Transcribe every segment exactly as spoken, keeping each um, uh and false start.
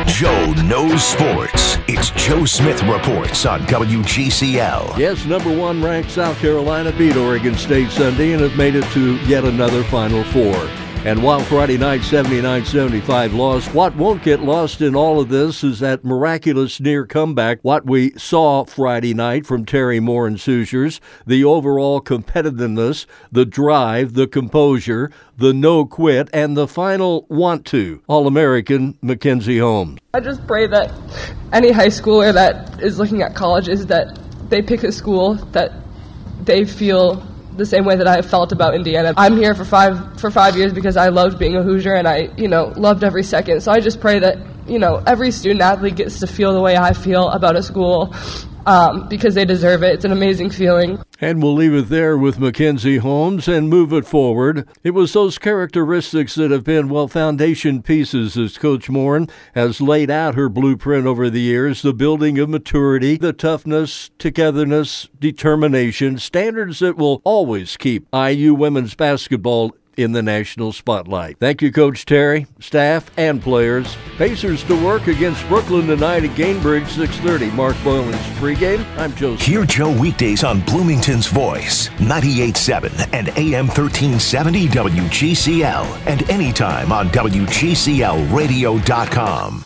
Joe knows sports. It's Joe Smith Reports on W G C L. Yes, number one ranked South Carolina beat Oregon State Sunday and have made it to yet another Final Four. And while Friday night seventy-nine seventy-five lost, what won't get lost in all of this is that miraculous near comeback. What we saw Friday night from Terry Moore and Sooners, the overall competitiveness, the drive, the composure, the no quit, and the final want to. All-American Mackenzie Holmes. I just pray that any high schooler that is looking at colleges, that they pick a school that they feel the same way that I felt about Indiana. I'm here for five for five years because I loved being a Hoosier, and I, you know, loved every second. So I just pray that, you know, every student athlete gets to feel the way I feel about a school um, because they deserve it. It's an amazing feeling. And we'll leave it there with Mackenzie Holmes and move it forward. It was those characteristics that have been, well, foundation pieces as Coach Moore has laid out her blueprint over the years, the building of maturity, the toughness, togetherness, determination, standards that will always keep I U women's basketball in the national spotlight. Thank you, Coach Terry, staff, and players. Pacers to work against Brooklyn tonight at Gainbridge, six thirty. Mark Boylan's pregame. I'm Joe Smith. Hear Joe weekdays on Bloomington's Voice, ninety-eight point seven and A M thirteen seventy W G C L, and anytime on W G C L radio dot com.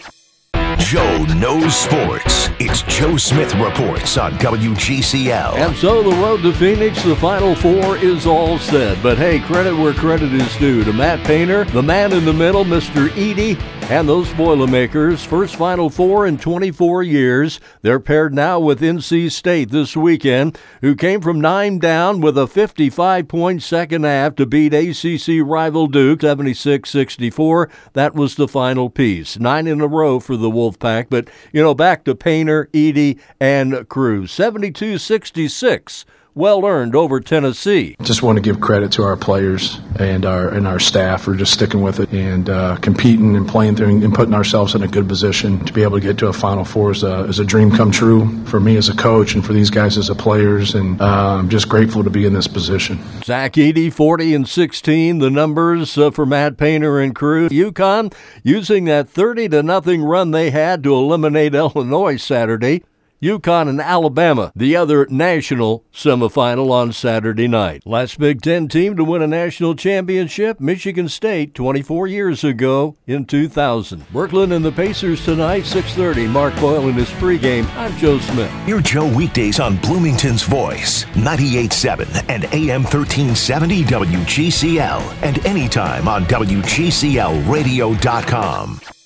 Joe knows sports. It's Joe Smith Reports on W G C L. And so the road to Phoenix, the Final Four, is all said. But hey, credit where credit is due to Matt Painter, the man in the middle, Mister Edey, and those Boilermakers. First Final Four in twenty-four years. They're paired now with N C State this weekend, who came from nine down with a fifty-five point second half to beat A C C rival Duke, seventy-six sixty-four. That was the final piece. Nine in a row for the Wolfpack. But, you know, back to Painter, Edey, and Cruz. seventy-two sixty-six. Well earned over Tennessee. Just want to give credit to our players and our and our staff for just sticking with it and uh, competing and playing through and putting ourselves in a good position to be able to get to a Final Four is a, is a dream come true for me as a coach and for these guys as a players, and uh, I'm just grateful to be in this position. Zach Edey, forty and sixteen, the numbers uh, for Matt Painter and crew. UConn using that thirty to nothing run they had to eliminate Illinois Saturday. UConn and Alabama, the other national semifinal on Saturday night. Last Big Ten team to win a national championship, Michigan State, twenty-four years ago in two thousand. Brooklyn and the Pacers tonight, six thirty. Mark Boyle in his pregame. I'm Joe Smith. Hear Joe weekdays on Bloomington's Voice, ninety-eight point seven and A M thirteen seventy W G C L, and anytime on W G C L radio dot com.